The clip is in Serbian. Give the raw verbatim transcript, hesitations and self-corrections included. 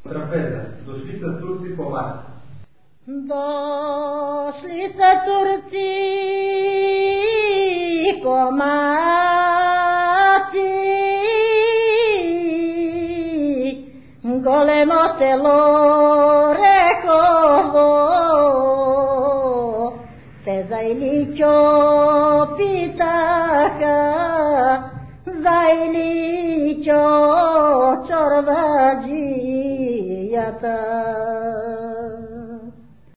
Trapeza, došli ste Turci po vas. Došli ste Turci po mati, golemo selo rekovo, te zajličo pitaka, zajličo čorvađijata.